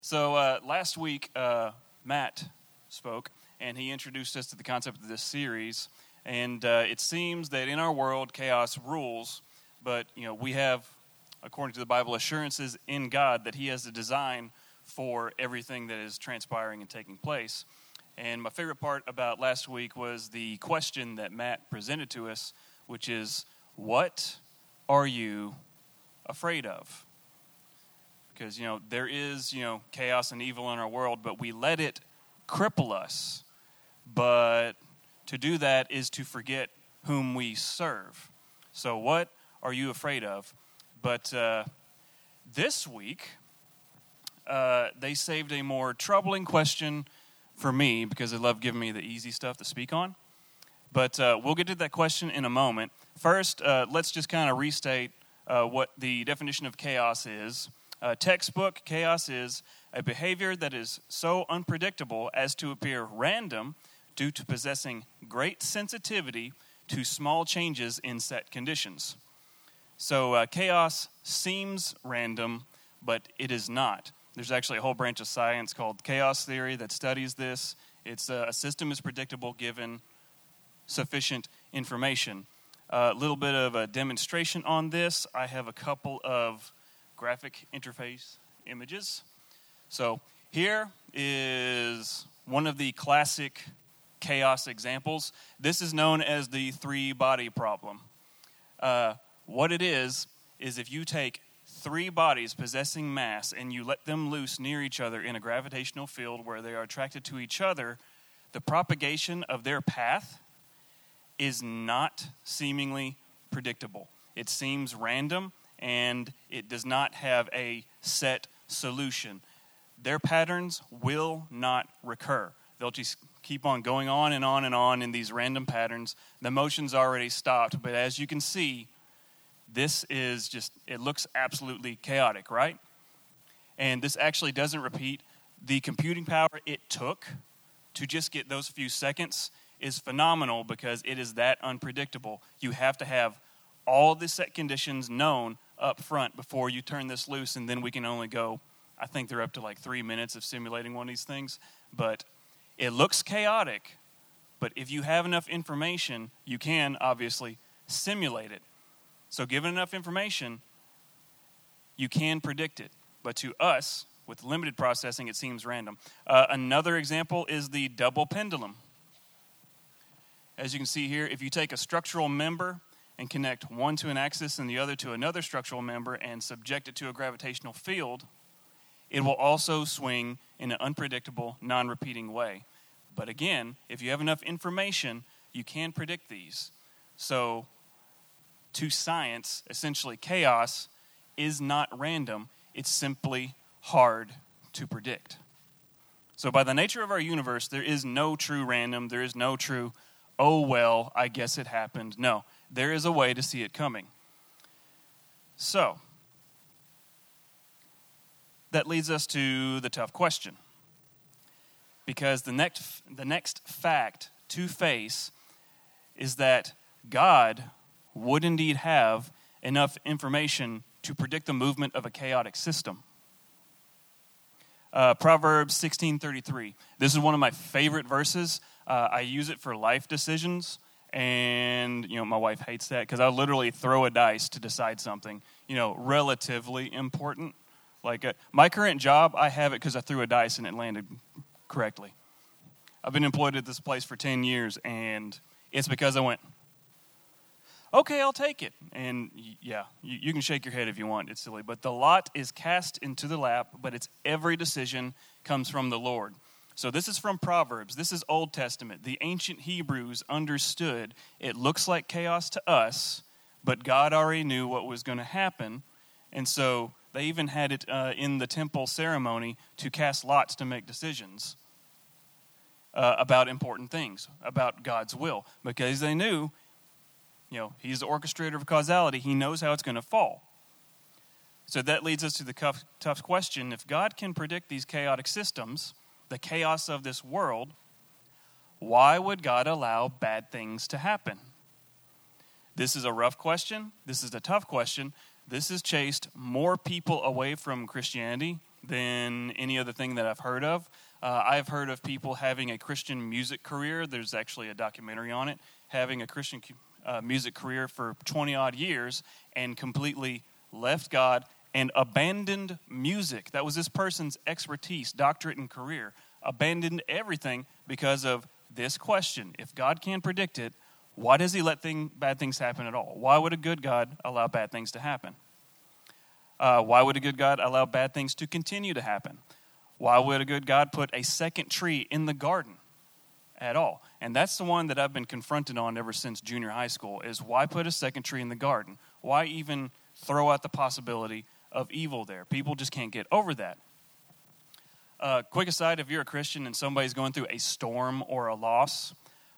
So last week, Matt spoke, and he introduced us to the concept of this series. And it seems that in our world, chaos rules, but we have, according to the Bible, assurances in God that He has a design for everything that is transpiring and taking place. And my favorite part about last week was the question that Matt presented to us, which is, what are you afraid of? Because, there is, chaos and evil in our world, but we let it cripple us. But to do that is to forget whom we serve. So what are you afraid of? But this week, they saved a more troubling question for me because they love giving me the easy stuff to speak on. But we'll get to that question in a moment. First, let's just kind of restate what the definition of chaos is. Textbook, chaos is a behavior that is so unpredictable as to appear random due to possessing great sensitivity to small changes in set conditions. So chaos seems random, but it is not. There's actually a whole branch of science called chaos theory that studies this. It's a system is predictable given sufficient information. A little bit of a demonstration on this. I have a couple of graphic interface images. So here is one of the classic chaos examples. This is known as the three-body problem. What it is if you take three bodies possessing mass and you let them loose near each other in a gravitational field where they are attracted to each other, the propagation of their path is not seemingly predictable. It seems random, and it does not have a set solution. Their patterns will not recur. They'll just keep on going on and on and on in these random patterns. The motion's already stopped, but as you can see, this is just, it looks absolutely chaotic, right? And this actually doesn't repeat. The computing power it took to just get those few seconds is phenomenal because it is that unpredictable. You have to have all the set conditions known up front before you turn this loose, and then we can only go, I think they're up to like 3 minutes of simulating one of these things. But it looks chaotic, but if you have enough information, you can obviously simulate it. So given enough information, you can predict it. But to us, with limited processing, it seems random. Another example is the double pendulum. As you can see here, if you take a structural member and connect one to an axis and the other to another structural member and subject it to a gravitational field, it will also swing in an unpredictable, non-repeating way. But again, if you have enough information, you can predict these. So to science, essentially chaos is not random. It's simply hard to predict. So by the nature of our universe, there is no true random. There is no true, oh, well, I guess it happened. No, there is a way to see it coming. So that leads us to the tough question. Because the next fact to face is that God would indeed have enough information to predict the movement of a chaotic system. Proverbs 16:33. This is one of my favorite verses. I use it for life decisions, and my wife hates that because I literally throw a dice to decide something, relatively important. Like my current job, I have it because I threw a dice and it landed correctly. I've been employed at this place for 10 years, and it's because I went, okay, I'll take it. And yeah, you can shake your head if you want. It's silly. But the lot is cast into the lap, but its every decision comes from the Lord. So this is from Proverbs. This is Old Testament. The ancient Hebrews understood it looks like chaos to us, but God already knew what was going to happen. And so they even had it in the temple ceremony to cast lots to make decisions about important things, about God's will, because they knew, He's the orchestrator of causality. He knows how it's going to fall. So that leads us to the tough question. If God can predict these chaotic systems, the chaos of this world, why would God allow bad things to happen? This is a rough question. This is a tough question. This has chased more people away from Christianity than any other thing that I've heard of. I've heard of people having a Christian music career. There's actually a documentary on it, having a Christian music career for 20-odd years and completely left God and abandoned music. That was this person's expertise, doctorate, and career. Abandoned everything because of this question. If God can predict it, why does he let bad things happen at all? Why would a good God allow bad things to happen? Why would a good God allow bad things to continue to happen? Why would a good God put a second tree in the garden at all? And that's the one that I've been confronted on ever since junior high school, is why put a second tree in the garden? Why even throw out the possibility of evil there? People just can't get over that. Quick aside, if you're a Christian and somebody's going through a storm or a loss,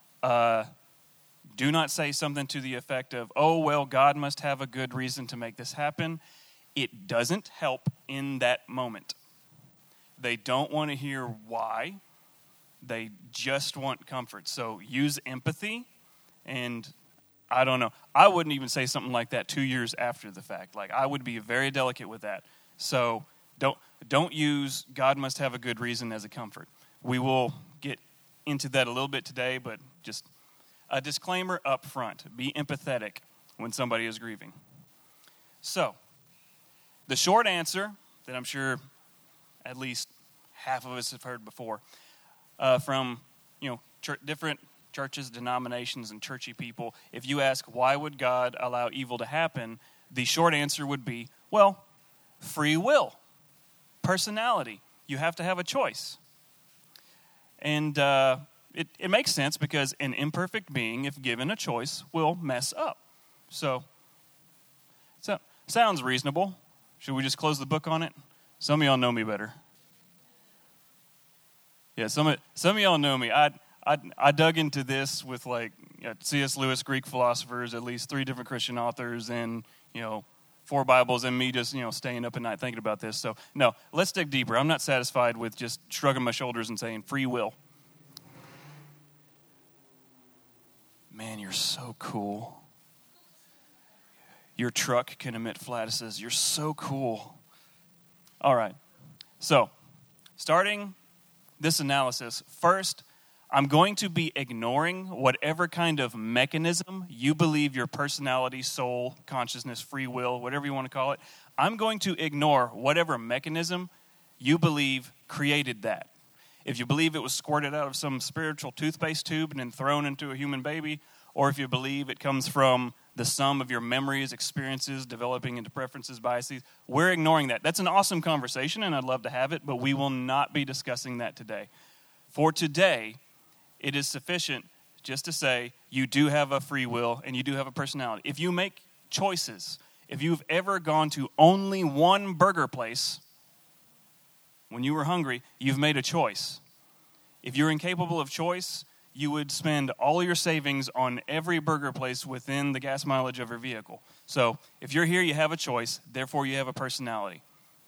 do not say something to the effect of, oh, well, God must have a good reason to make this happen. It doesn't help in that moment. They don't want to hear why. They just want comfort. So use empathy, and I don't know. I wouldn't even say something like that 2 years after the fact. Like, I would be very delicate with that. So don't use God must have a good reason as a comfort. We will get into that a little bit today, but just a disclaimer up front. Be empathetic when somebody is grieving. So, the short answer that I'm sure at least half of us have heard before from different churches, denominations, and churchy people, if you ask why would God allow evil to happen, the short answer would be, well, free will, personality. You have to have a choice. And it makes sense because an imperfect being, if given a choice, will mess up. So sounds reasonable. Should we just close the book on it? Some of y'all know me better. Yeah, some of y'all know me. I dug into this with C.S. Lewis, Greek philosophers, at least 3 different Christian authors, and 4 Bibles, and me just staying up at night thinking about this. So no, let's dig deeper. I'm not satisfied with just shrugging my shoulders and saying free will. Man, you're so cool. Your truck can emit flatulence. You're so cool. All right. So, starting this analysis, first, I'm going to be ignoring whatever kind of mechanism you believe your personality, soul, consciousness, free will, whatever you want to call it. I'm going to ignore whatever mechanism you believe created that. If you believe it was squirted out of some spiritual toothpaste tube and then thrown into a human baby, or if you believe it comes from the sum of your memories, experiences, developing into preferences, biases, we're ignoring that. That's an awesome conversation, and I'd love to have it, but we will not be discussing that today. For today, it is sufficient just to say you do have a free will and you do have a personality. If you make choices, if you've ever gone to only one burger place when you were hungry, you've made a choice. If you're incapable of choice, you would spend all your savings on every burger place within the gas mileage of your vehicle. So if you're here, you have a choice, therefore you have a personality.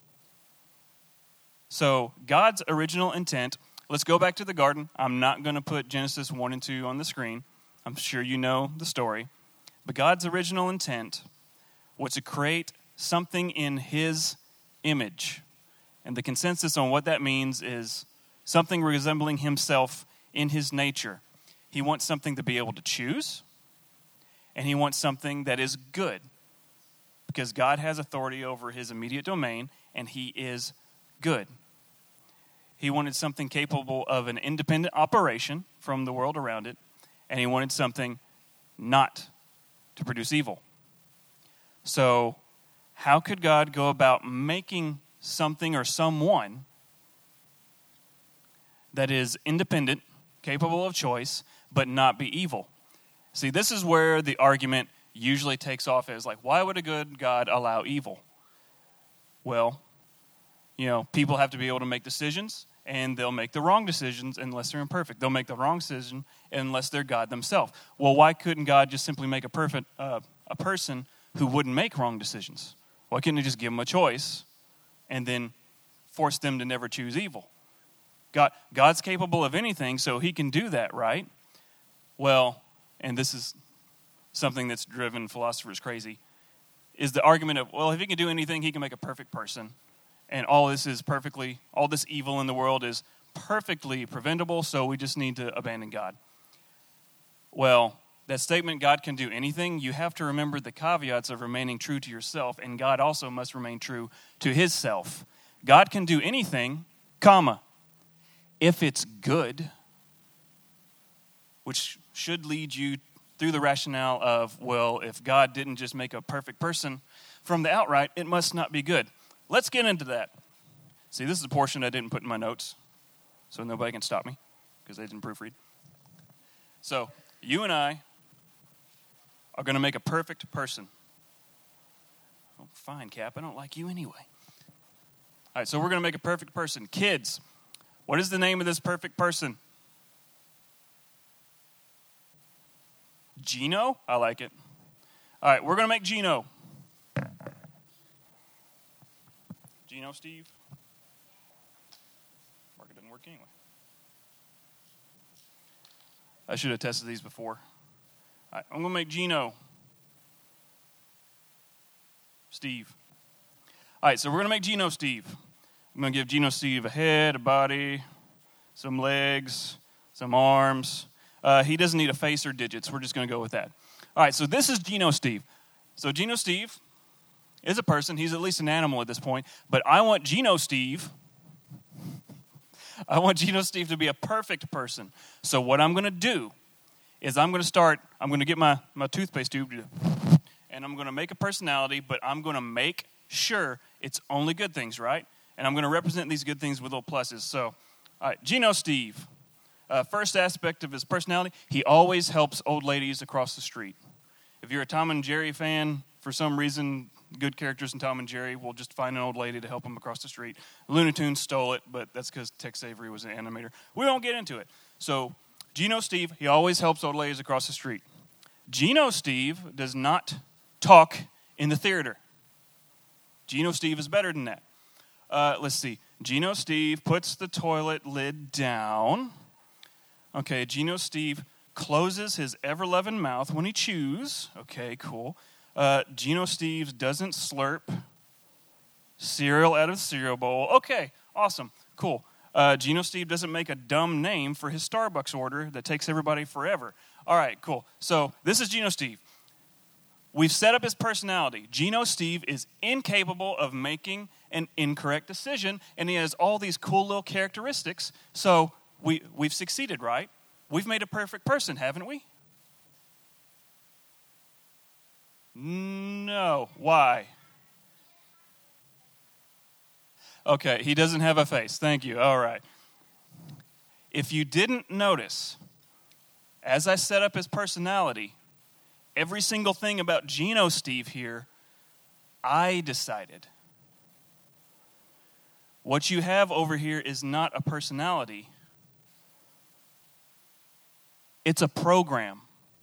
So God's original intent, let's go back to the garden. I'm not going to put Genesis 1 and 2 on the screen. I'm sure you know the story. But God's original intent was to create something in his image. And the consensus on what that means is something resembling himself in his nature. He wants something to be able to choose, and he wants something that is good, because God has authority over his immediate domain, and he is good. He wanted something capable of an independent operation from the world around it, and he wanted something not to produce evil. So, how could God go about making something or someone that is independent, capable of choice, but not be evil? See, this is where the argument usually takes off as why would a good God allow evil? Well, people have to be able to make decisions, and they'll make the wrong decisions unless they're imperfect. They'll make the wrong decision unless they're God themselves. Well, why couldn't God just simply make a person who wouldn't make wrong decisions? Why couldn't he just give them a choice and then force them to never choose evil? God's capable of anything, so he can do that, right? Well, and this is something that's driven philosophers crazy, is the argument of, well, if he can do anything, he can make a perfect person. and all this evil in the world is perfectly preventable, so we just need to abandon God. Well, that statement, God can do anything, you have to remember the caveats of remaining true to yourself, and God also must remain true to his self. God can do anything, comma, if it's good, which should lead you through the rationale of, well, if God didn't just make a perfect person from the outright, it must not be good. Let's get into that. See, this is a portion I didn't put in my notes, so nobody can stop me, because they didn't proofread. So, you and I are going to make a perfect person. Oh, fine, Cap, I don't like you anyway. All right, so we're going to make a perfect person. Kids, what is the name of this perfect person? Gino? I like it. All right, we're going to make Gino. Gino, Steve? Mark, it didn't work anyway. I should have tested these before. All right, I'm going to make Gino. Steve. All right, so we're going to make Gino Steve. I'm going to give Gino Steve a head, a body, some legs, some arms. He doesn't need a face or digits. We're just going to go with that. All right, so this is Gino Steve. So Gino Steve is a person. He's at least an animal at this point. But I want Gino Steve to be a perfect person. So what I'm going to do is I'm going to get my toothpaste tube, and I'm going to make a personality, but I'm going to make sure it's only good things, right? And I'm going to represent these good things with little pluses. So, all right, Gino Steve. First aspect of his personality, he always helps old ladies across the street. If you're a Tom and Jerry fan, for some reason, good characters in Tom and Jerry will just find an old lady to help them across the street. Looney Tunes stole it, but that's because Tex Avery was an animator. We won't get into it. So, Gino Steve, he always helps old ladies across the street. Gino Steve does not talk in the theater. Gino Steve is better than that. Let's see. Gino Steve puts the toilet lid down. Okay, Gino Steve closes his ever-loving mouth when he chews. Okay, cool. Gino Steve doesn't slurp cereal out of the cereal bowl. Okay, awesome, cool. Gino Steve doesn't make a dumb name for his Starbucks order that takes everybody forever. All right, cool. So this is Gino Steve. We've set up his personality. Gino Steve is incapable of making an incorrect decision, and he has all these cool little characteristics. So we've succeeded, right? We've made a perfect person, haven't we? No. Why? Okay, he doesn't have a face. Thank you. All right. If you didn't notice, as I set up his personality, every single thing about Gino Steve here, I decided. What you have over here is not a personality. It's a program.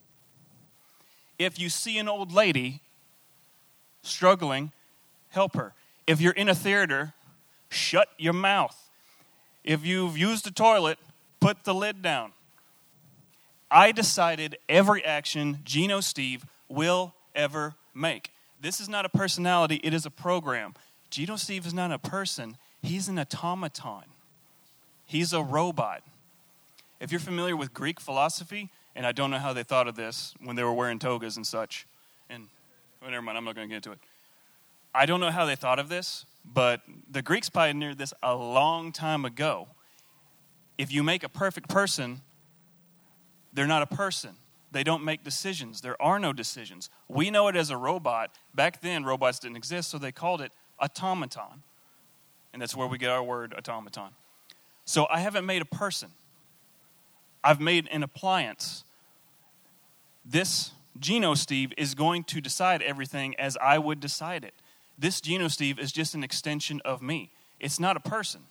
If you see an old lady struggling, help her. If you're in a theater, shut your mouth. If you've used the toilet, put the lid down. I decided every action Gino Steve will ever make. This is not a personality, it is a program. Gino Steve is not a person, he's an automaton. He's a robot. If you're familiar with Greek philosophy, and I don't know how they thought of this when they were wearing togas and such, and well, never mind, I'm not going to get into it. I don't know how they thought of this, but the Greeks pioneered this a long time ago. If you make a perfect person, they're not a person. They don't make decisions. There are no decisions. We know it as a robot. Back then, robots didn't exist, so they called it automaton. And that's where we get our word automaton. So I haven't made a person. I've made an appliance. This Gino Steve is going to decide everything as I would decide it. This Gino Steve is just an extension of me. It's not a person.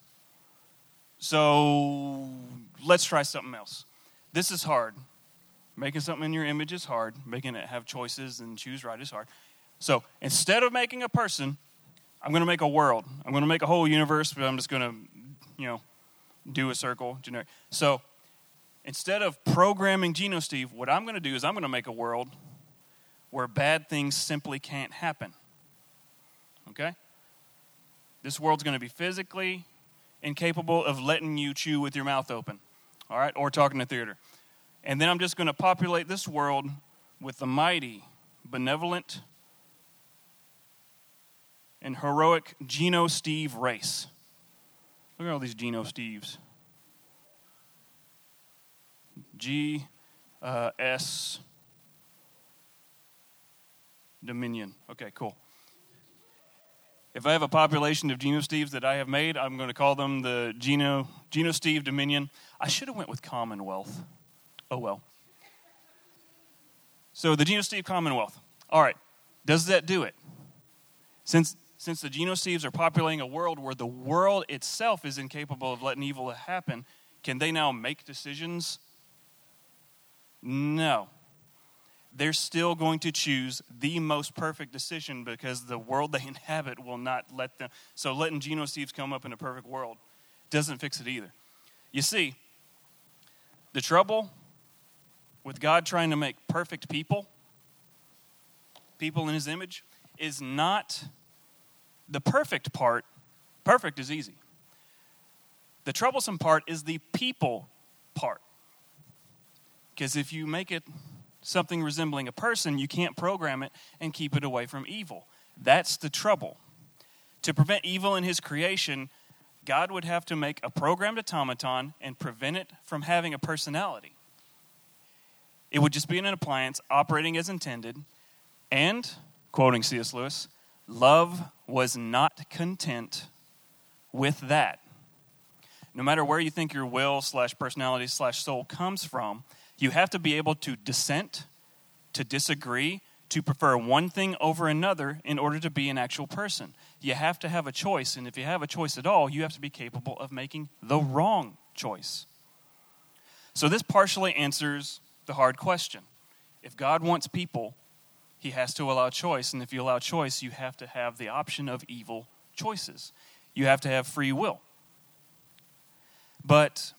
So let's try something else. This is hard. Making something in your image is hard. Making it have choices and choose right is hard. So instead of making a person, I'm going to make a world. I'm going to make a whole universe, but I'm just going to, do a circle, generic. So instead of programming Gino Steve, what I'm going to do is I'm going to make a world where bad things simply can't happen. Okay? This world's going to be physically incapable of letting you chew with your mouth open, all right, or talk in the theater. And then I'm just going to populate this world with the mighty, benevolent, and heroic Geno Steve race. Look at all these Geno Steves. G-S Dominion. Okay, cool. If I have a population of Geno Steves that I have made, I'm going to call them the Geno Steve Dominion. I should have went with Commonwealth. Oh, well. So the Geno Steve Commonwealth. All right. Does that do it? Since the Geno Steves are populating a world where the world itself is incapable of letting evil happen, can they now make decisions? No. They're still going to choose the most perfect decision because the world they inhabit will not let them. So letting Geno Steves come up in a perfect world doesn't fix it either. You see, the trouble with God trying to make perfect people in his image, is not the perfect part. Perfect is easy. The troublesome part is the people part. Because if you make it something resembling a person, you can't program it and keep it away from evil. That's the trouble. To prevent evil in his creation, God would have to make a programmed automaton and prevent it from having a personality. It would just be an appliance operating as intended. And, quoting C.S. Lewis, love was not content with that. No matter where you think your will / personality / soul comes from, you have to be able to dissent, to disagree, to prefer one thing over another in order to be an actual person. You have to have a choice, and if you have a choice at all, you have to be capable of making the wrong choice. So this partially answers the hard question. If God wants people, he has to allow choice, and if you allow choice, you have to have the option of evil choices. You have to have free will. But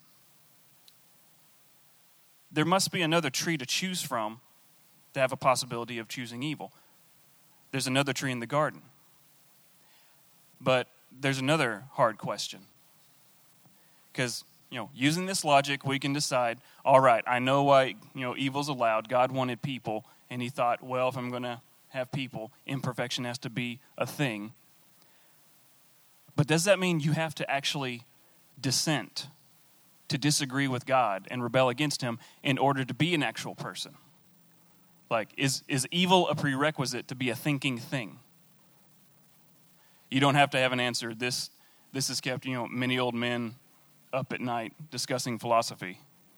there must be another tree to choose from to have a possibility of choosing evil. There's another tree in the garden. But there's another hard question. Because, using this logic, we can decide, all right, I know why, evil's allowed. God wanted people, and he thought, well, if I'm going to have people, imperfection has to be a thing. But does that mean you have to actually dissent, to disagree with God and rebel against him in order to be an actual person? Like, is evil a prerequisite to be a thinking thing? You don't have to have an answer. This has kept, many old men up at night discussing philosophy.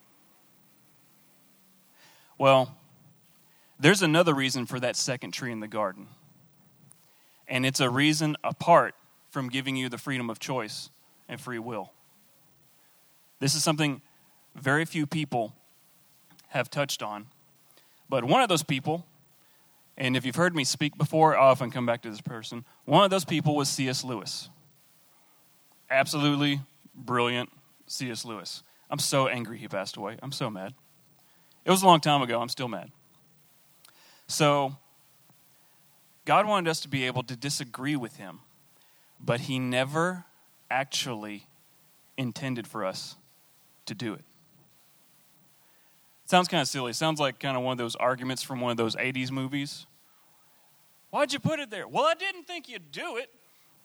Well, there's another reason for that second tree in the garden. And it's a reason apart from giving you the freedom of choice and free will. This is something very few people have touched on. But one of those people, and if you've heard me speak before, I often come back to this person. One of those people was C.S. Lewis. Absolutely brilliant C.S. Lewis. I'm so angry he passed away. I'm so mad. It was a long time ago. I'm still mad. So, God wanted us to be able to disagree with him, but he never actually intended for us to do it. It sounds kind of silly. It sounds like kind of one of those arguments from one of those 80s movies. Why'd you put it there? Well, I didn't think you'd do it.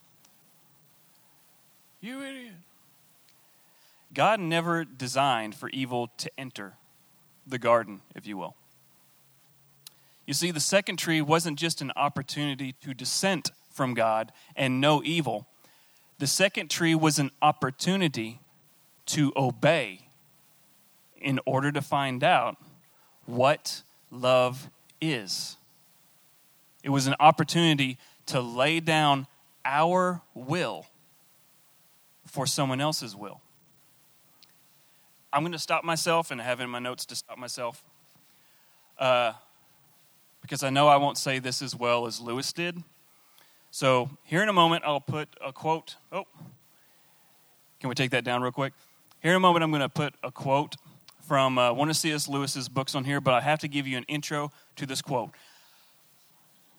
You idiot. God never designed for evil to enter the garden, if you will. You see, the second tree wasn't just an opportunity to dissent from God and know evil. The second tree was an opportunity to obey in order to find out what love is. It was an opportunity to lay down our will for someone else's will. I'm going to stop myself, and I have in my notes to stop myself, because I know I won't say this as well as Lewis did. So here in a moment, I'll put a quote. Oh, can we take that down real quick? Here in a moment, I'm going to put a quote from one of C.S. Lewis's books on here, but I have to give you an intro to this quote.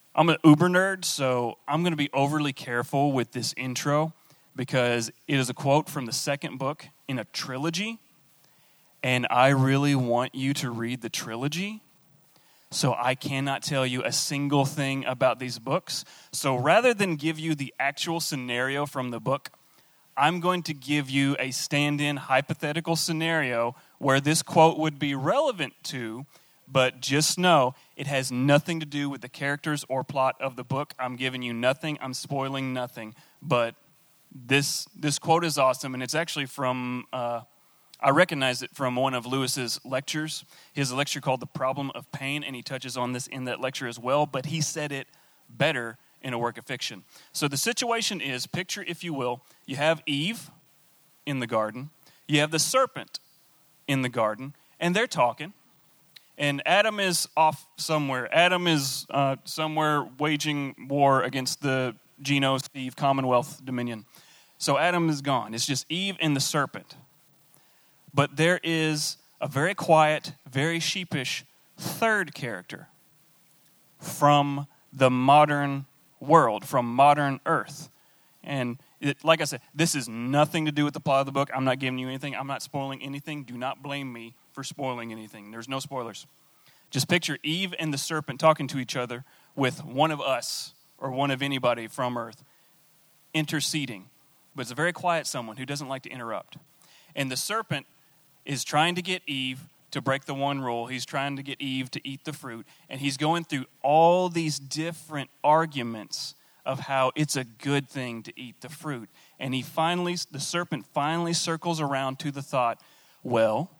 I'm an Uber nerd, so I'm going to be overly careful with this intro because it is a quote from the second book in a trilogy, and I really want you to read the trilogy, so I cannot tell you a single thing about these books. So rather than give you the actual scenario from the book, I'm going to give you a stand-in hypothetical scenario where this quote would be relevant to, but just know it has nothing to do with the characters or plot of the book. I'm giving you nothing. I'm spoiling nothing. But this quote is awesome, and it's actually from, I recognize it from one of Lewis's lectures. He has a lecture called The Problem of Pain, and he touches on this in that lecture as well, but he said it better in a work of fiction. So the situation is, picture, if you will, you have Eve in the garden, you have the serpent in the garden, and they're talking, and Adam is off somewhere. Adam is somewhere waging war against the Genos, Eve, Commonwealth, Dominion. So Adam is gone. It's just Eve and the serpent. But there is a very quiet, very sheepish third character from the modern world, from modern earth. And like I said, this is nothing to do with the plot of the book. I'm not giving you anything. I'm not spoiling anything. Do not blame me for spoiling anything. There's no spoilers. Just picture Eve and the serpent talking to each other with one of us or one of anybody from earth interceding. But it's a very quiet someone who doesn't like to interrupt. And the serpent is trying to get Eve to break the one rule. He's trying to get Eve to eat the fruit. And he's going through all these different arguments of how it's a good thing to eat the fruit. And the serpent finally circles around to the thought, well,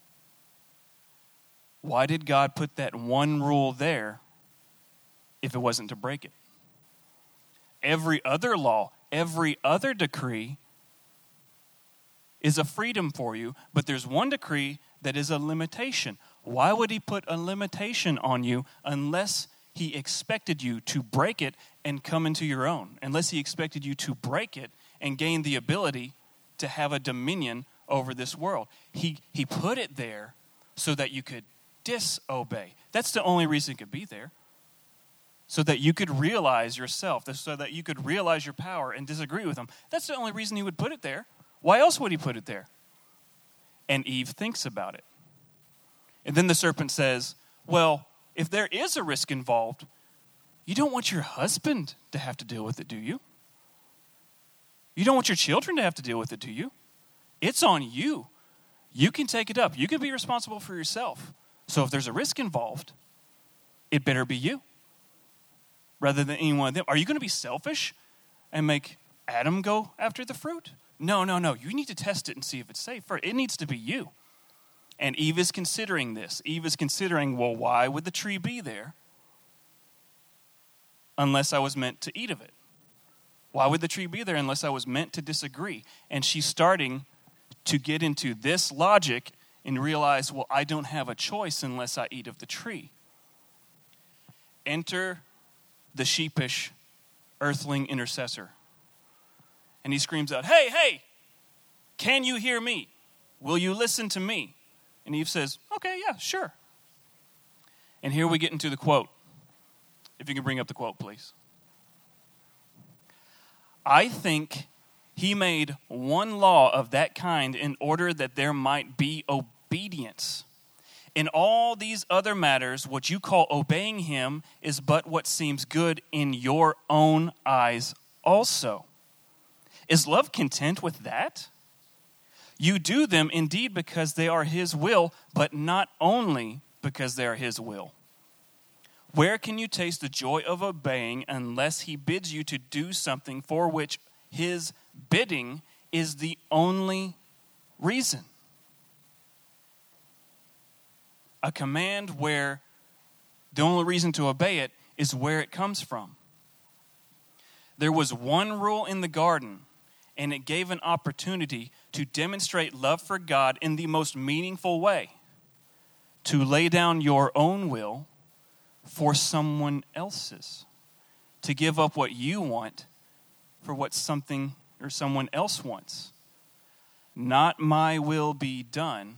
why did God put that one rule there if it wasn't to break it? Every other law, every other decree is a freedom for you, but there's one decree that is a limitation. Why would he put a limitation on you unless he expected you to break it and come into your own? Unless he expected you to break it and gain the ability to have a dominion over this world. He put it there so that you could disobey. That's the only reason it could be there. So that you could realize yourself, so that you could realize your power and disagree with him. That's the only reason he would put it there. Why else would he put it there? And Eve thinks about it. And then the serpent says, well, if there is a risk involved, you don't want your husband to have to deal with it, do you? You don't want your children to have to deal with it, do you? It's on you. You can take it up. You can be responsible for yourself. So if there's a risk involved, it better be you rather than any one of them. Are you going to be selfish and make Adam go after the fruit? No. You need to test it and see if it's safe first. It needs to be you. And Eve is considering this. Eve is considering, well, why would the tree be there unless I was meant to eat of it? Why would the tree be there unless I was meant to disagree? And she's starting to get into this logic and realize, well, I don't have a choice unless I eat of the tree. Enter the sheepish earthling intercessor. And he screams out, hey, can you hear me? Will you listen to me? And Eve says, okay, yeah, sure. And here we get into the quote. If you can bring up the quote, please. I think he made one law of that kind in order that there might be obedience. In all these other matters, what you call obeying him is but what seems good in your own eyes also. Is love content with that? You do them indeed because they are his will, but not only because they are his will. Where can you taste the joy of obeying unless he bids you to do something for which his bidding is the only reason? A command where the only reason to obey it is where it comes from. There was one rule in the garden, and it gave an opportunity to demonstrate love for God in the most meaningful way. To lay down your own will for someone else's. To give up what you want for what something or someone else wants. Not my will be done,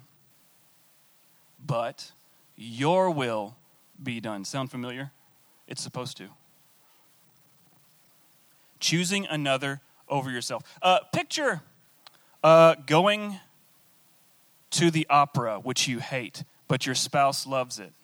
but your will be done. Sound familiar? It's supposed to. choosing another over yourself. Picture going to the opera, which you hate, but your spouse loves it.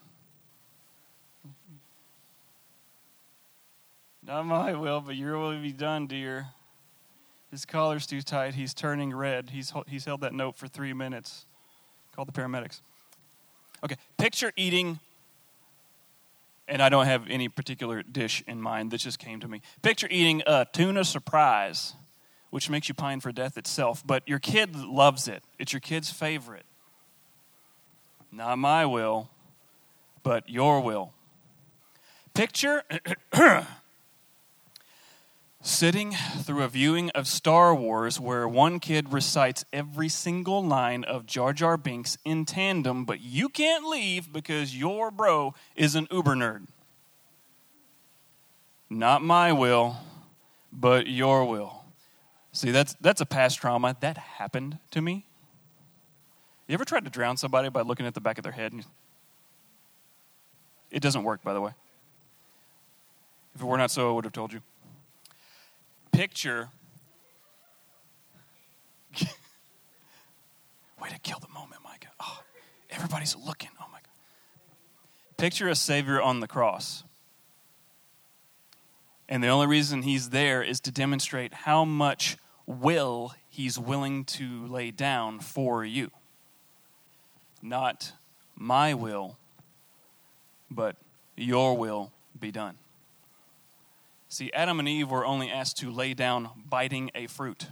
Not my will, but your will be done, dear. His collar's too tight. He's turning red. He's held that note for 3 minutes. Call the paramedics. Okay, picture eating, and I don't have any particular dish in mind. This just came to me. Picture eating a tuna surprise, which makes you pine for death itself, but your kid loves it. It's your kid's favorite. Not my will, but your will. Picture sitting through a viewing of Star Wars where one kid recites every single line of Jar Jar Binks in tandem, but you can't leave because your bro is an uber nerd. Not my will, but your will. See, that's a past trauma. That happened to me. You ever tried to drown somebody by looking at the back of their head? It doesn't work, by the way. If it were not so, I would have told you. Picture, way to kill the moment, Micah. Oh, everybody's looking. Oh, my God. Picture a Savior on the cross. And the only reason he's there is to demonstrate how much will he's willing to lay down for you. Not my will, but your will be done. See, Adam and Eve were only asked to lay down biting a fruit.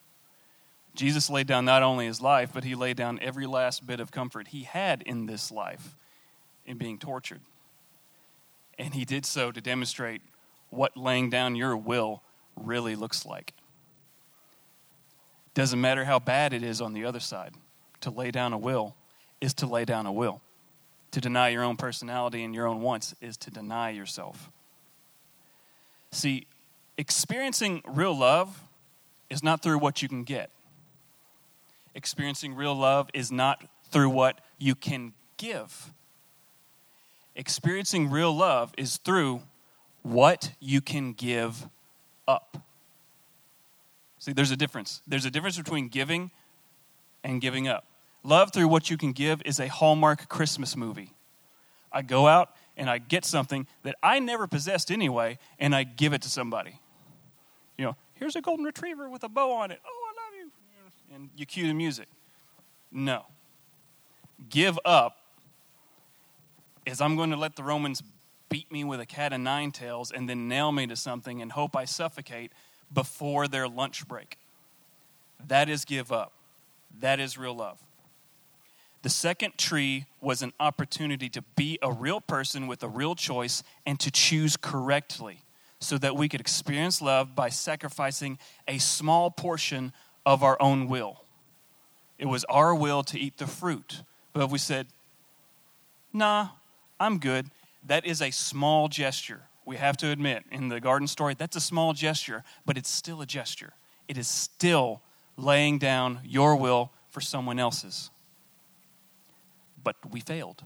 Jesus laid down not only his life, but he laid down every last bit of comfort he had in this life in being tortured. And he did so to demonstrate what laying down your will really looks like. Doesn't matter how bad it is on the other side. To lay down a will is to lay down a will. To deny your own personality and your own wants is to deny yourself. See, experiencing real love is not through what you can get. Experiencing real love is not through what you can give. Experiencing real love is through what you can give up. See, there's a difference. There's a difference between giving and giving up. Love through what you can give is a Hallmark Christmas movie. I go out and I get something that I never possessed anyway, and I give it to somebody. You know, here's a golden retriever with a bow on it. Oh, I love you. And you cue the music. No. Give up is I'm going to let the Romans beat me with a cat of nine tails and then nail me to something and hope I suffocate before their lunch break. That is give up. That is real love. The second tree was an opportunity to be a real person with a real choice and to choose correctly so that we could experience love by sacrificing a small portion of our own will. It was our will to eat the fruit. But if we said, nah, I'm good, that is a small gesture. We have to admit, in the garden story, that's a small gesture, but it's still a gesture. It is still laying down your will for someone else's. But we failed.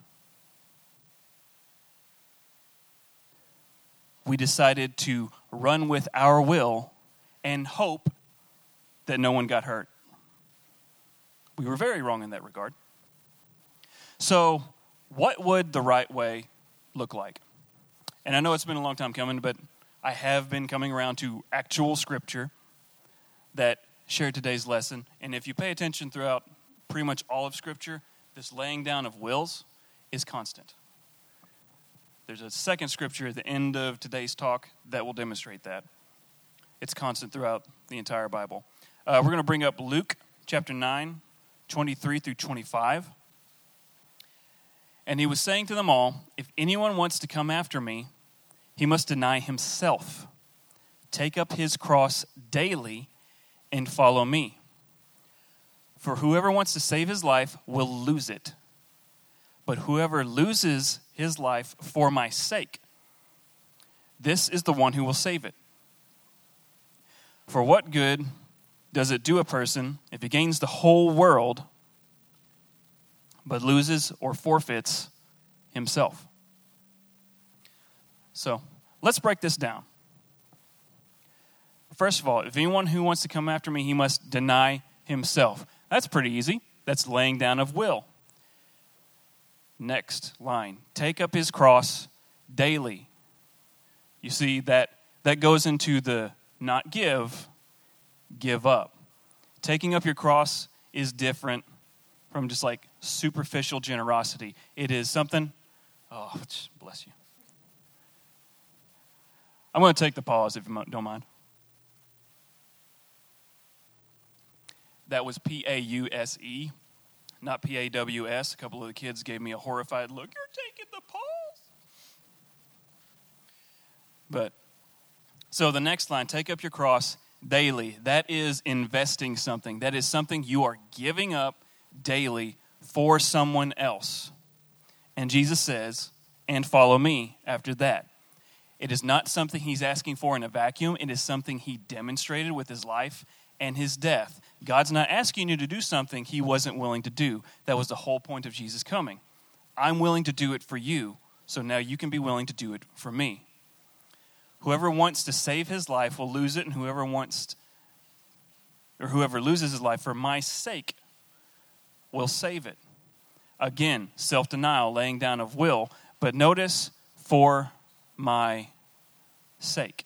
We decided to run with our will and hope that no one got hurt. We were very wrong in that regard. So, what would the right way look like? And I know it's been a long time coming, but I have been coming around to actual scripture that shared today's lesson. And if you pay attention throughout pretty much all of Scripture, this laying down of wills is constant. There's a second scripture at the end of today's talk that will demonstrate that. It's constant throughout the entire Bible. We're going to bring up Luke chapter 9, 23 through 25. And he was saying to them all, if anyone wants to come after me, he must deny himself, take up his cross daily, and follow me. For whoever wants to save his life will lose it. But whoever loses his life for my sake, this is the one who will save it. For what good does it do a person if he gains the whole world, but loses or forfeits himself? So, let's break this down. first of all, if anyone who wants to come after me, he must deny himself. That's pretty easy. That's laying down of will. Next line, take up his cross daily. You see, that goes into the not give up. Taking up your cross is different from just like superficial generosity. It is something, oh, bless you. I'm going to take the pause if you don't mind. That was Pause, not Paws. A couple of the kids gave me a horrified look. You're taking the pause. But, so the next line, take up your cross daily. That is investing something. That is something you are giving up daily for someone else. And Jesus says, and follow me after that. It is not something he's asking for in a vacuum. It is something he demonstrated with his life and his death. God's not asking you to do something he wasn't willing to do. That was the whole point of Jesus coming. I'm willing to do it for you, so now you can be willing to do it for me. Whoever wants to save his life will lose it, and whoever loses his life for my sake will save it. Again, self-denial, laying down of will, but notice, for my sake.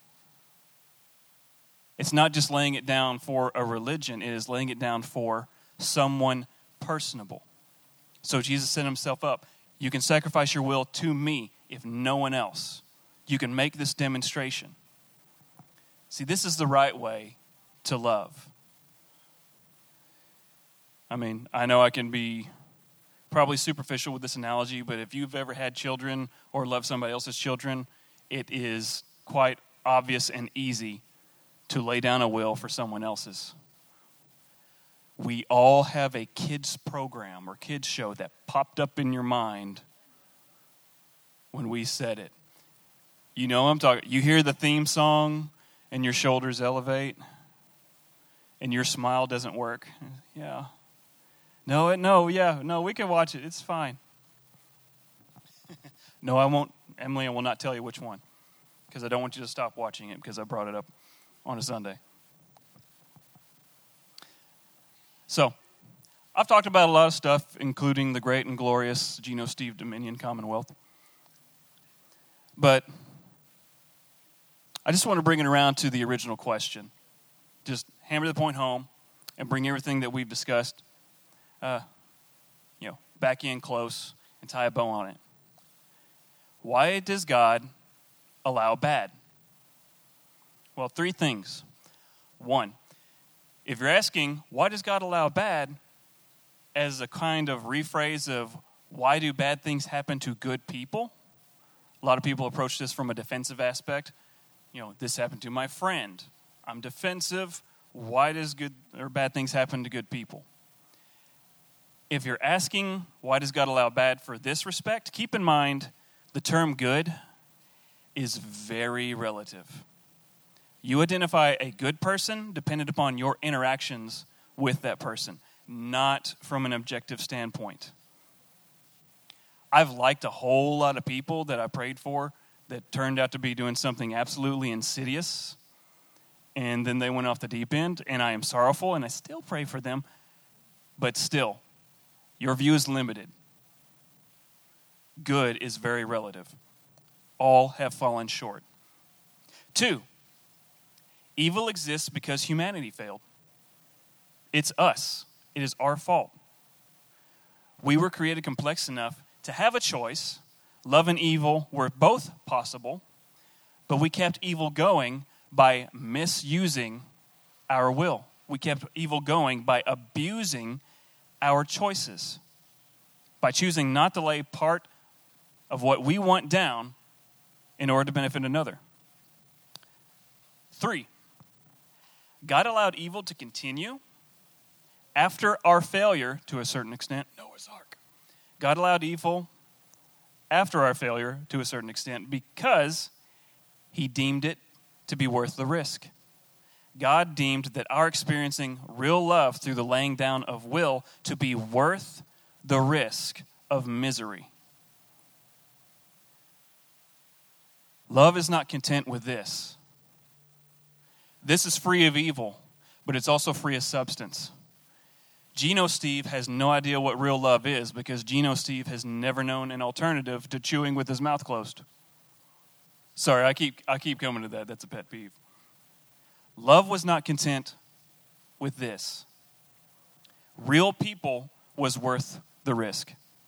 It's not just laying it down for a religion, it is laying it down for someone personable. So Jesus set himself up. You can sacrifice your will to me if no one else. You can make this demonstration. See, this is the right way to love. I mean, I know I can be probably superficial with this analogy, but if you've ever had children or love somebody else's children, it is quite obvious and easy to lay down a will for someone else's. We all have a kids program or kids show that popped up in your mind when we said it. You know what I'm talking. You hear the theme song and your shoulders elevate and your smile doesn't work. Yeah. No, we can watch it. It's fine. No, I won't. Emily, I will not tell you which one because I don't want you to stop watching it because I brought it up on a Sunday. So, I've talked about a lot of stuff, including the great and glorious Geno Steve Dominion Commonwealth. But I just want to bring it around to the original question. Just hammer the point home and bring everything that we've discussed, back in close and tie a bow on it. Why does God allow bad? Well, 3 things. 1, if you're asking, why does God allow bad, as a kind of rephrase of why do bad things happen to good people? A lot of people approach this from a defensive aspect. This happened to my friend. I'm defensive. Why does good or bad things happen to good people? If you're asking, why does God allow bad for this respect, keep in mind the term good is very relative. You identify a good person dependent upon your interactions with that person, not from an objective standpoint. I've liked a whole lot of people that I prayed for that turned out to be doing something absolutely insidious, and then they went off the deep end, and I am sorrowful, and I still pray for them, but still, your view is limited. Good is very relative. All have fallen short. 2, evil exists because humanity failed. It's us. It is our fault. We were created complex enough to have a choice. Love and evil were both possible, but we kept evil going by misusing our will. We kept evil going by abusing our choices, by choosing not to lay part of what we want down in order to benefit another. 3, God allowed evil to continue after our failure to a certain extent. Noah's Ark. God allowed evil after our failure to a certain extent because he deemed it to be worth the risk. God deemed that our experiencing real love through the laying down of will to be worth the risk of misery. Love is not content with this. This is free of evil, but it's also free of substance. Geno Steve has no idea what real love is because Geno Steve has never known an alternative to chewing with his mouth closed. Sorry, I keep coming to that. That's a pet peeve. Love was not content with this. Real people was worth the risk.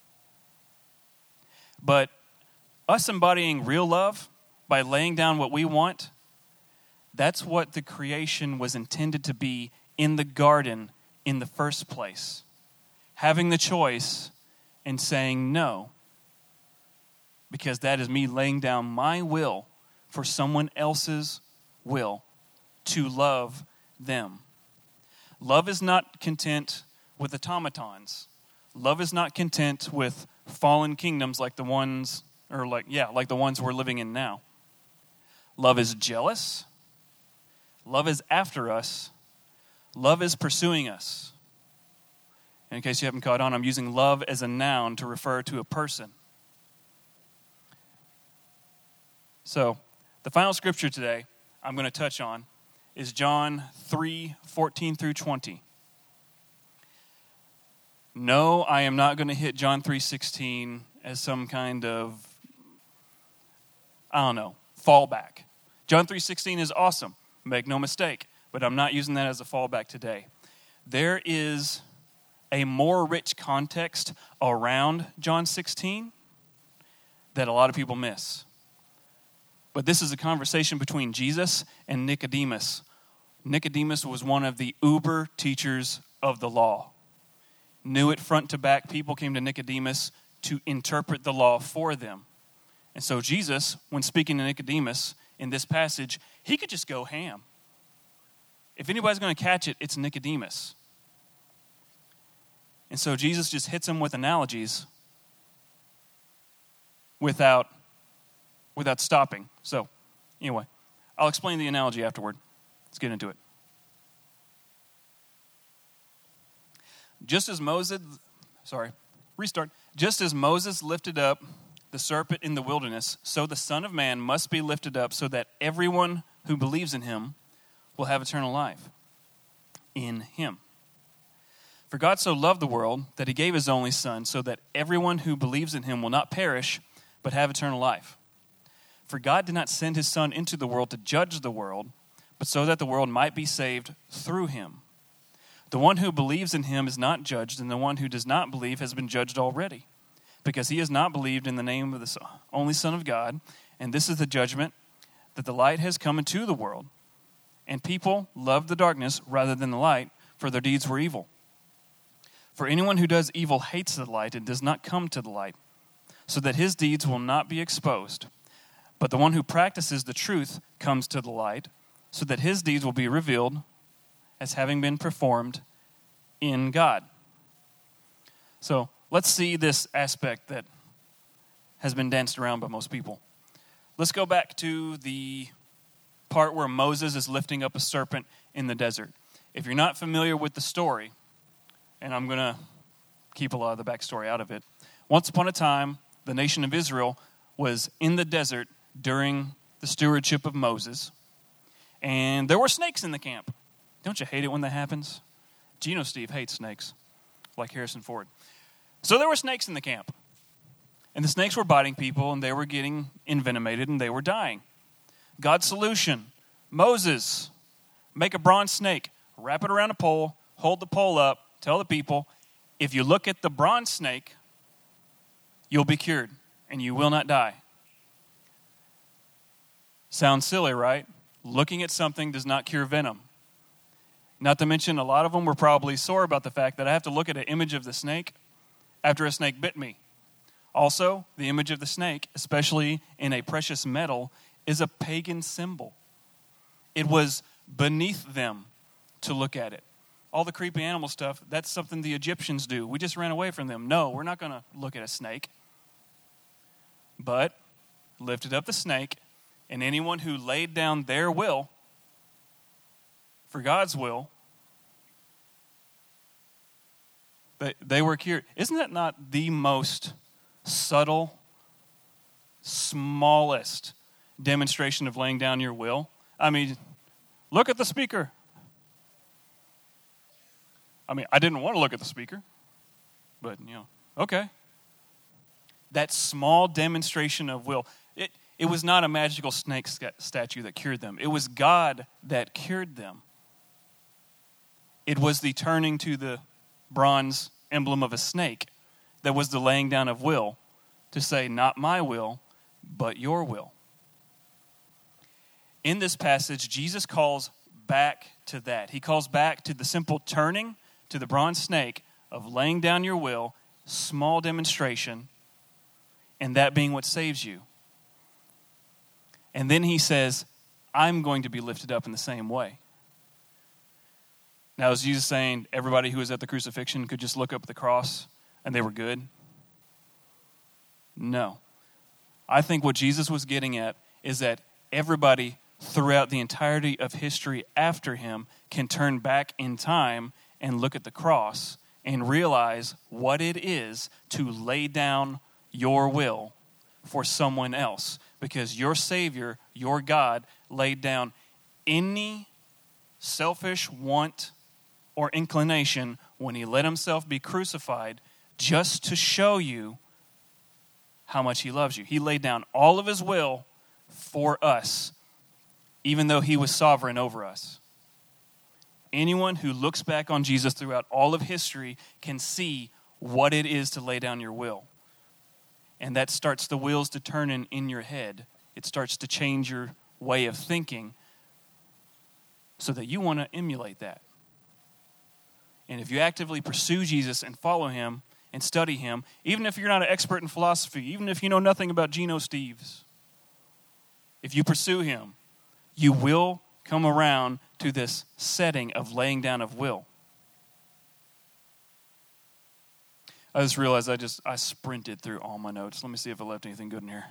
But us embodying real love by laying down what we want, that's what the creation was intended to be in the garden in the first place. Having the choice and saying no. Because that is me laying down my will for someone else's will to love them. Love is not content with automatons. Love is not content with fallen kingdoms like the ones we're living in now. Love is jealous. Love is after us. Love is pursuing us. And in case you haven't caught on, I'm using love as a noun to refer to a person. So, the final scripture today I'm going to touch on is John 3:14 through 20. No, I am not going to hit John 3:16 as some kind of, fallback. John 3:16 is awesome, make no mistake, but I'm not using that as a fallback today. There is a more rich context around John 16 that a lot of people miss. But this is a conversation between Jesus and Nicodemus. Nicodemus was one of the uber teachers of the law. Knew it front to back. People came to Nicodemus to interpret the law for them. And so Jesus, when speaking to Nicodemus in this passage, he could just go ham. If anybody's going to catch it, it's Nicodemus. And so Jesus just hits him with analogies without stopping. So, anyway, I'll explain the analogy afterward. Let's get into it. Just as Moses lifted up the serpent in the wilderness, so the Son of Man must be lifted up so that everyone who believes in him will have eternal life in him. For God so loved the world that he gave his only Son so that everyone who believes in him will not perish but have eternal life. For God did not send his Son into the world to judge the world, but so that the world might be saved through him. The one who believes in him is not judged, and the one who does not believe has been judged already, because he has not believed in the name of the only Son of God. And this is the judgment, that the light has come into the world, and people loved the darkness rather than the light, for their deeds were evil. For anyone who does evil hates the light and does not come to the light, so that his deeds will not be exposed. But the one who practices the truth comes to the light, so that his deeds will be revealed as having been performed in God. So let's see this aspect that has been danced around by most people. Let's go back to the part where Moses is lifting up a serpent in the desert. If you're not familiar with the story, and I'm going to keep a lot of the backstory out of it, once upon a time, the nation of Israel was in the desert during the stewardship of Moses, and there were snakes in the camp. Don't you hate it when that happens? Geno Steve hates snakes, like Harrison Ford. So there were snakes in the camp, and the snakes were biting people, and they were getting envenomated, and they were dying. God's solution: Moses, make a bronze snake, wrap it around a pole, hold the pole up, tell the people, if you look at the bronze snake, you'll be cured, and you will not die. Sounds silly, right? Looking at something does not cure venom. Not to mention, a lot of them were probably sore about the fact that I have to look at an image of the snake after a snake bit me. Also, the image of the snake, especially in a precious metal, is a pagan symbol. It was beneath them to look at it. All the creepy animal stuff, that's something the Egyptians do. We just ran away from them. No, we're not going to look at a snake. But lifted up the snake, and anyone who laid down their will for God's will, they were cured. Isn't that not the most subtle, smallest demonstration of laying down your will? I mean, Look at the speaker. I mean, I didn't want to look at the speaker, but, okay. That small demonstration of will, it was not a magical snake statue that cured them. It was God that cured them. It was the turning to the bronze emblem of a snake that was the laying down of will to say, not my will, but your will. In this passage, Jesus calls back to that. He calls back to the simple turning to the bronze snake of laying down your will, small demonstration, and that being what saves you. And then he says, I'm going to be lifted up in the same way. Now, is Jesus saying everybody who was at the crucifixion could just look up at the cross and they were good? No. I think what Jesus was getting at is that everybody throughout the entirety of history after him can turn back in time and look at the cross and realize what it is to lay down your will for someone else. Because your Savior, your God, laid down any selfish want or inclination when he let himself be crucified just to show you how much he loves you. He laid down all of his will for us, even though he was sovereign over us. Anyone who looks back on Jesus throughout all of history can see what it is to lay down your will. And that starts the wheels to turn in your head. It starts to change your way of thinking so that you want to emulate that. And if you actively pursue Jesus and follow him and study him, even if you're not an expert in philosophy, even if you know nothing about Geno Steves, if you pursue him, you will come around to this setting of laying down of will. I just realized I sprinted through all my notes. Let me see if I left anything good in here.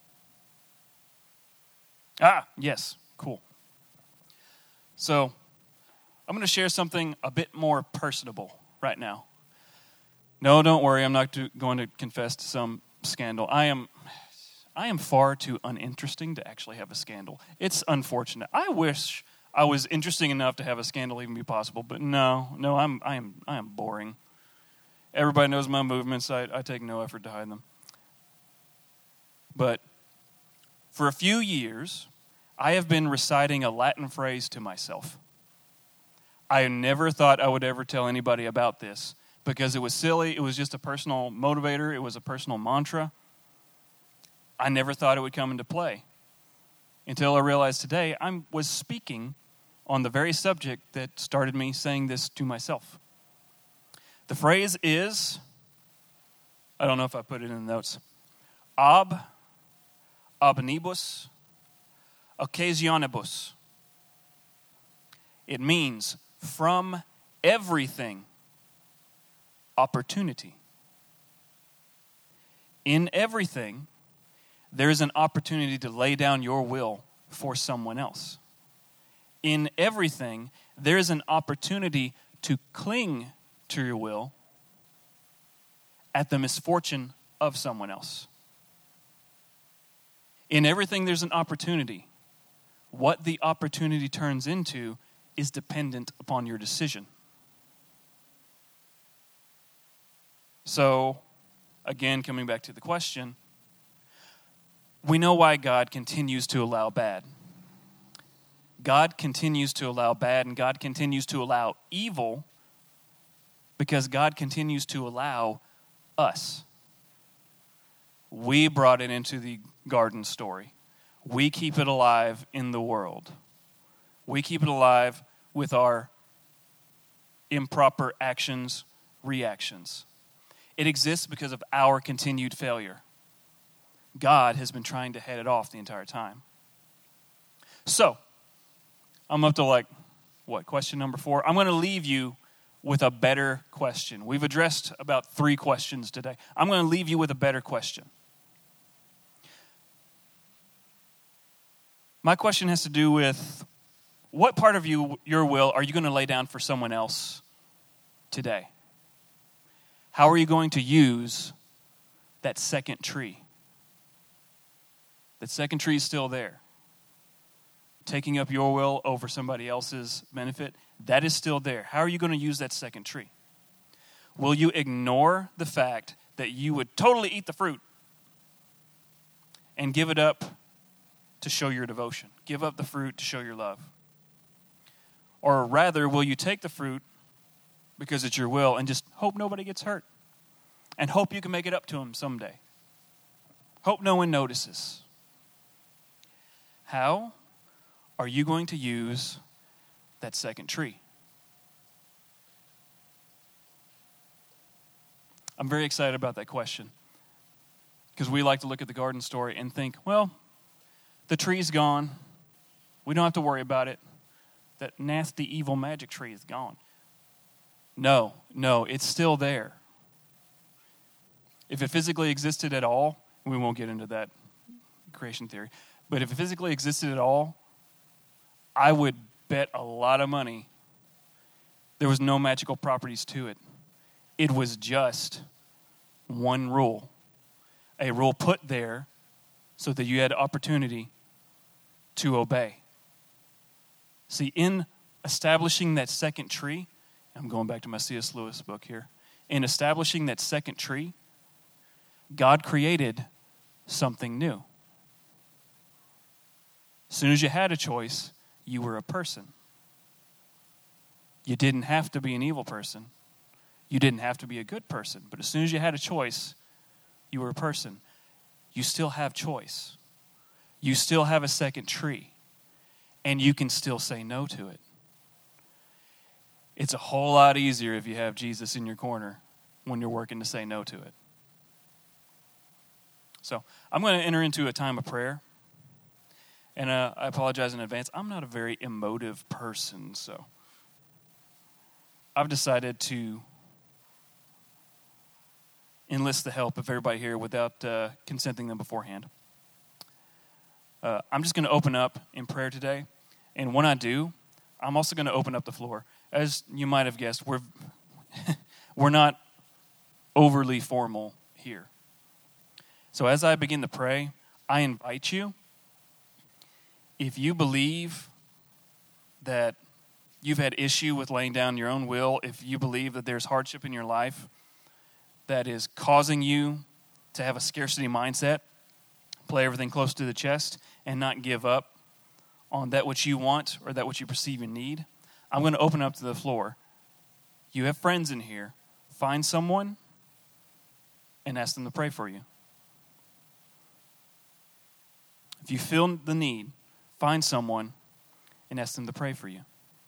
Yes, cool. So, I'm going to share something a bit more personable right now. No, don't worry, I'm not going to confess to some scandal. I am far too uninteresting to actually have a scandal. It's unfortunate. I wish I was interesting enough to have a scandal even be possible, but no, I am boring. Everybody knows my movements. I take no effort to hide them. But for a few years, I have been reciting a Latin phrase to myself. I never thought I would ever tell anybody about this because it was silly. It was just a personal motivator. It was a personal mantra. I never thought it would come into play until I realized today I was speaking on the very subject that started me saying this to myself. The phrase is, I don't know if I put it in the notes, ab omnibus occasionibus. It means from everything, opportunity. In everything, there is an opportunity to lay down your will for someone else. In everything, there is an opportunity to cling to your will at the misfortune of someone else. In everything, there's an opportunity. What the opportunity turns into is dependent upon your decision. So, again, coming back to the question, we know why God continues to allow bad. God continues to allow bad, and God continues to allow evil because God continues to allow us. We brought it into the garden story. We keep it alive in the world. We keep it alive with our improper actions, reactions. It exists because of our continued failure. God has been trying to head it off the entire time. So, I'm up to question number 4? I'm going to leave you with a better question. We've addressed about 3 questions today. I'm going to leave you with a better question. My question has to do with what part of your will are you going to lay down for someone else today? How are you going to use that second tree? That second tree is still there. taking up your will over somebody else's benefit, that is still there. How are you going to use that second tree? Will you ignore the fact that you would totally eat the fruit and give it up to show your devotion? Give up the fruit to show your love. Or rather, will you take the fruit because it's your will and just hope nobody gets hurt and hope you can make it up to them someday? Hope no one notices. How are you going to use that second tree? I'm very excited about that question because we like to look at the garden story and think, well, the tree's gone. We don't have to worry about it. That nasty, evil magic tree is gone. No, it's still there. If it physically existed at all, we won't get into that creation theory, but if it physically existed at all, I would bet a lot of money there was no magical properties to it. It was just one rule, a rule put there so that you had opportunity to obey. See, in establishing that second tree, I'm going back to my C.S. Lewis book here. In establishing that second tree, God created something new. As soon as you had a choice, you were a person. You didn't have to be an evil person. You didn't have to be a good person. But as soon as you had a choice, you were a person. You still have choice. You still have a second tree. And you can still say no to it. It's a whole lot easier if you have Jesus in your corner when you're working to say no to it. So I'm going to enter into a time of prayer. And I apologize in advance. I'm not a very emotive person, so I've decided to enlist the help of everybody here without consenting them beforehand. I'm just going to open up in prayer today. And when I do, I'm also going to open up the floor. As you might have guessed, we're not overly formal here. So as I begin to pray, I invite you, if you believe that you've had issue with laying down your own will, if you believe that there's hardship in your life that is causing you to have a scarcity mindset, play everything close to the chest, and not give up on that which you want or that which you perceive you need, I'm going to open up to the floor. You have friends in here. Find someone and ask them to pray for you. If you feel the need, find someone and ask them to pray for you.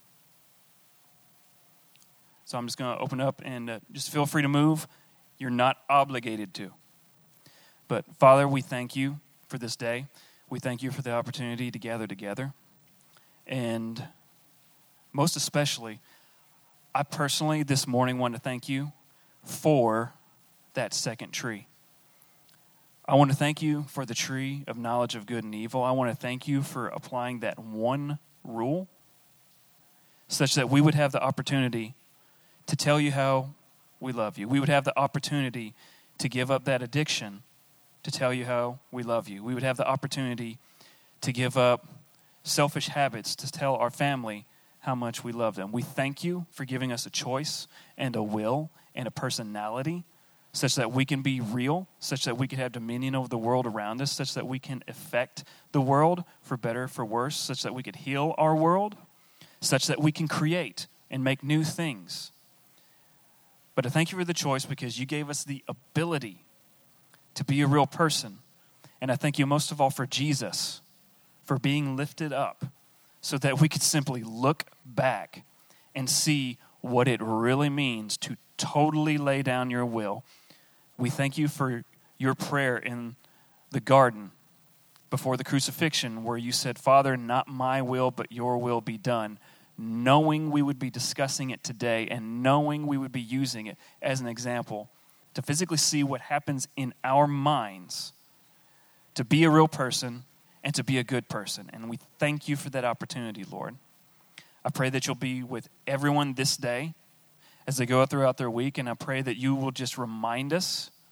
So I'm just going to open up and just feel free to move. You're not obligated to. But Father, we thank you for this day. We thank you for the opportunity to gather together. And most especially, I personally this morning want to thank you for that second tree. I want to thank you for the tree of knowledge of good and evil. I want to thank you for applying that one rule such that we would have the opportunity to tell you how we love you. We would have the opportunity to give up that addiction to tell you how we love you. We would have the opportunity to give up selfish habits to tell our family how much we love them. We thank you for giving us a choice and a will and a personality such that we can be real, such that we can have dominion over the world around us, such that we can affect the world for better, for worse, such that we could heal our world, such that we can create and make new things. But I thank you for the choice because you gave us the ability to be a real person. And I thank you most of all for Jesus, for being lifted up so that we could simply look back and see what it really means to totally lay down your will. We thank you for your prayer in the garden before the crucifixion where you said, Father, not my will, but your will be done. Knowing we would be discussing it today and knowing we would be using it as an example to physically see what happens in our minds to be a real person and to be a good person. And we thank you for that opportunity, Lord. I pray that you'll be with everyone this day as they go throughout their week, and I pray that you will just remind us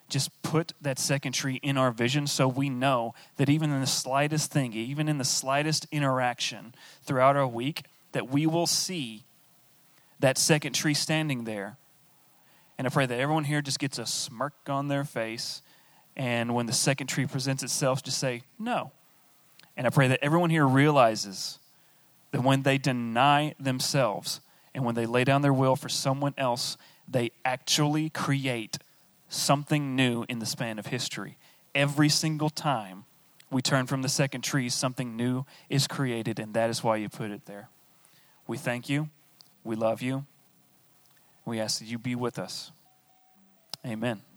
just put that second tree in our vision so we know that even in the slightest thing, even in the slightest interaction throughout our week, that we will see that second tree standing there. And I pray that everyone here just gets a smirk on their face, and when the second tree presents itself, just say, no. And I pray that everyone here realizes that when they deny themselves and when they lay down their will for someone else, they actually create something new in the span of history. Every single time we turn from the second tree, something new is created, and that is why you put it there. We thank you. We love you. We ask that you be with us. Amen.